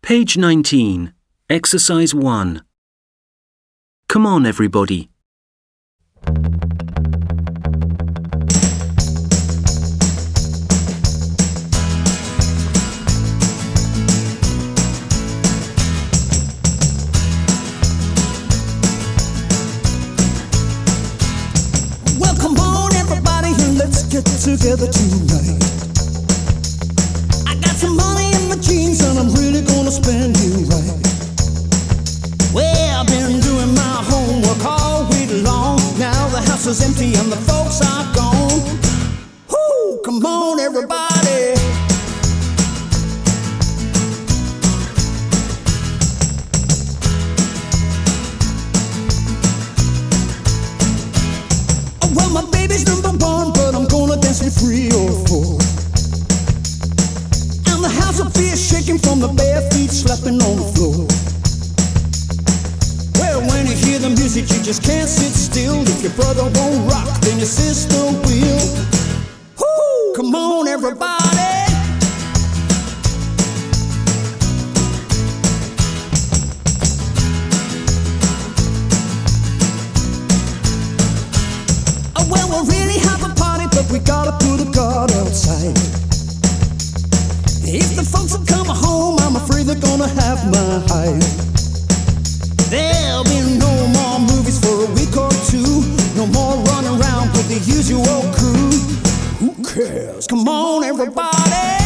Page 19, Exercise 1. Come on, everybody. Well, come on, everybody, and let's get together tonight. I got some money in my jeans, and I'm really gonna spend it right. Well, I've been doing my homework all week long. Now the house is empty and the folks are gone. Whoo, come on, everybody. Oh, well, my baby's number one, but I'm gonna dance me 3 or 4. And the house will be shaking from the bare feet slapping on the floor. When you hear the music, you just can't sit still. If your brother won't rock, then your sister will. Woo! Come on, everybody. Oh, well, we'll really have a party, but we gotta put a guard outside. If the folks are coming home, I'm afraid they're gonna have my hide. There'll be no more movies for a week or 2. No more running around with the usual crew. Who cares? Come on, everybody.